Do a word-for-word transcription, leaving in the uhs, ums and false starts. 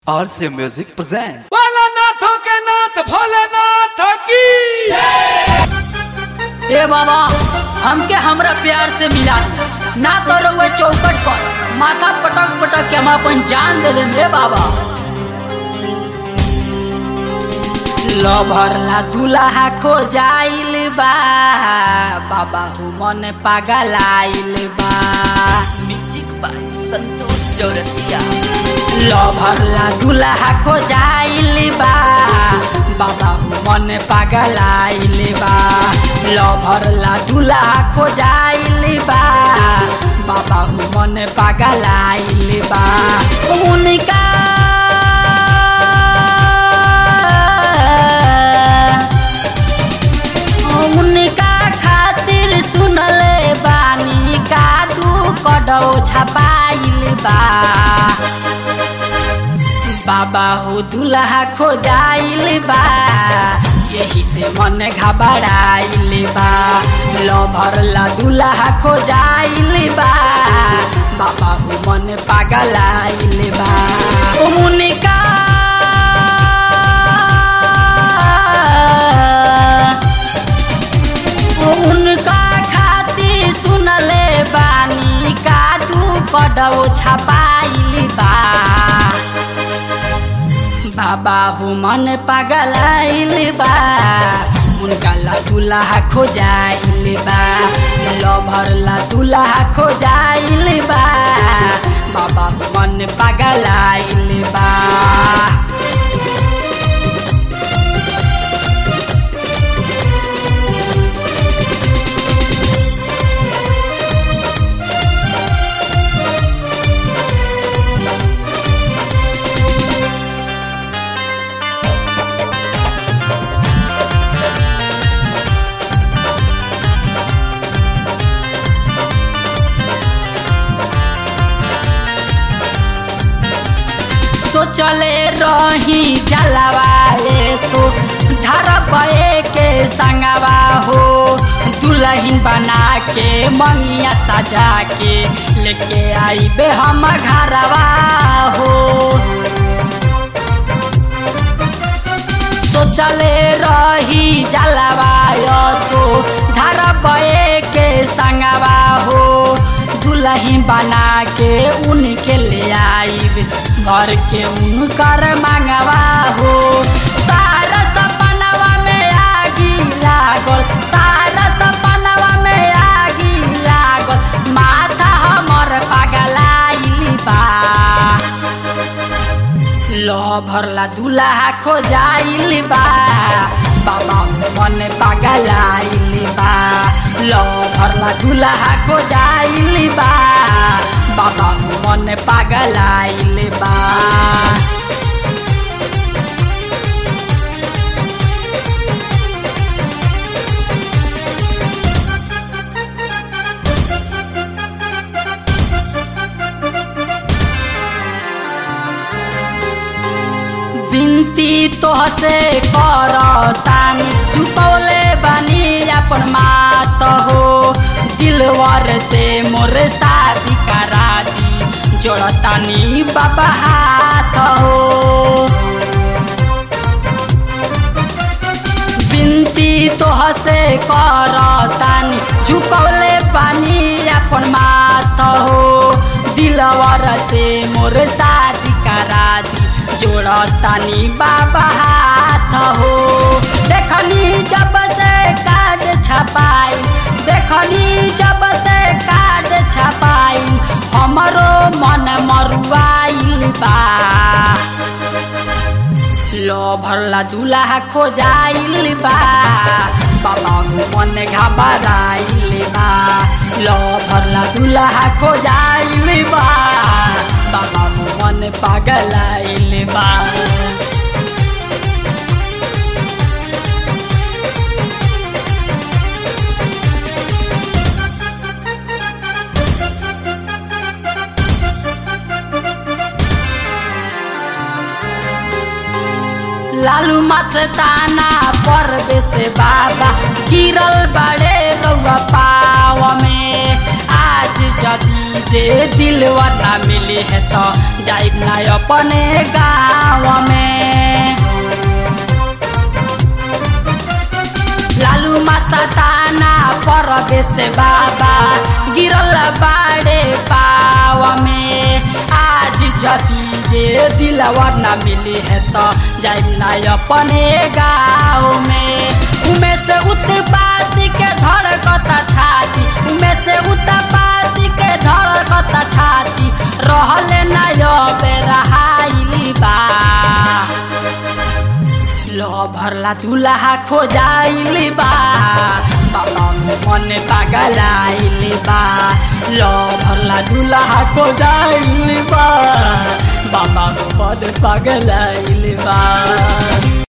R C Music presents भोलानाथों के नाथ भोलेनाथ की ए बाबा हमके हमरा प्यार से मिला ना तो रहुए चौकट पर माथा पटक पटक के हम अपन जान दे दे बाबा। लो भरला दूल्हा खो जाइल बा बाबा हु मन पागल आइल बा। Music by Santosh Chaurasia. लो भरला दूल्हा खो जाइल बा बाबा हु मन पागल आइल बा। लो भरला दूल्हा खो जाइल बा बाबा हु मन पागल आइल बा। उनका उनका खातिर सुनले बानी का दू कदौ छपाइल बा। बाबा हो दूल्हा खो जाइल बा यही से मन घबराइल बा। लो भरला दूल्हा खो जाइल बा बाबा हो मन पागल आइल बा। उनका उनका खातिर सुनले बानी का दू कदौ छपाइल बा। बाबा हो मन पागल आइल बा उनका ला दूल्हा खो जाइल बा। लो भरला दूल्हा खो जाइल बा बाबा हो मन पागल आइल बा। सोचले रही जलवाए सो धरपए के संगवा हो। दुल्हन बना के मंगिया सजा के लेके आई बे हम घरवा हो। सोचले रही जलवाए सो धरपए के संगवा हो। दुल्हन बना के उनके ले आई घर के उनकर मंगवा हो। सारा सपनवा में आगी लागल सारा सपनवा में आगी लागल माथा हमर पागल आइल बा। लो भरला दूल्हा खो जाइल बा बाबा मन पागल आइल बा। लो भरला दूल्हा खो जाइल बा बाबा मन पागल आइल बा। बिनती तोहसे करतानी झुकौले बानी अपन मात हो। दिलवर से मोर शादी करा दी जोड़तानी बाबा हाथ हो। बिनती तोहसे करतानी झुकौले बानी अपन मात हो। दिलवर से मोर शादी करा दी जोड़तानी बाबा हाथ हो। देखनी जब से कार्ड छपाई देखनी जब से कार्ड छपाई हमरो मन मरुआइल बा। लो भरला दूल्हा खो जाइल बा बाबा मन घबराइल बा। लो भरला दूल्हा खो जाइल बा बाबा मन पागल आइल बा। लालू मस्ताना परवेश बाबा गिरल बड़े रउआ पाव में। आज जदी जे दिलवा ना मिली है तो जाइब ना अपने गाँव भोरे से बाबा गिरल बाड़े पाव में। आज जदी जे दिलवा न मिली है तो जाई ना अपने गाँव में। उमे से उत्पाती के धड़कता छाती, उमे से उत्पाती के धड़कता छाती, रहले ना अबे रहाइली बा। लो भरला दुल्हा खोजाइली बा, बाबा मन पागलाइली बा। लो भरला दुल्हा खोजाइली बा, बाबा मन पागलाइली बा।